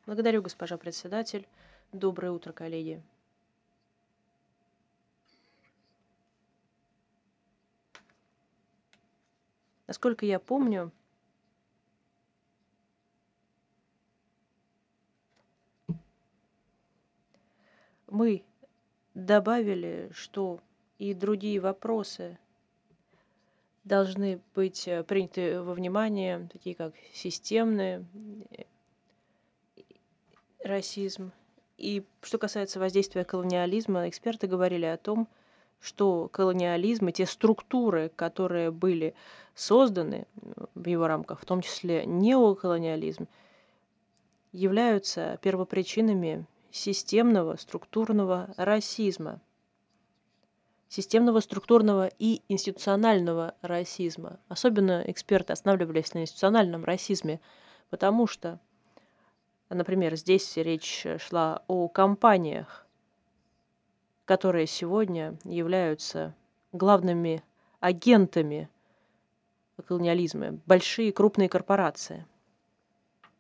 Благодарю, госпожа председатель. Доброе утро, коллеги. Насколько я помню, мы добавили, что и другие вопросы должны быть приняты во внимание, такие как системный расизм. И что касается воздействия колониализма, эксперты говорили о том, что колониализм и те структуры, которые были созданы в его рамках, в том числе неоколониализм, являются первопричинами системного структурного расизма, системного структурного и институционального расизма. Особенно эксперты останавливались на институциональном расизме, потому что, например, здесь речь шла о компаниях, которые сегодня являются главными агентами колониализма, большие крупные корпорации.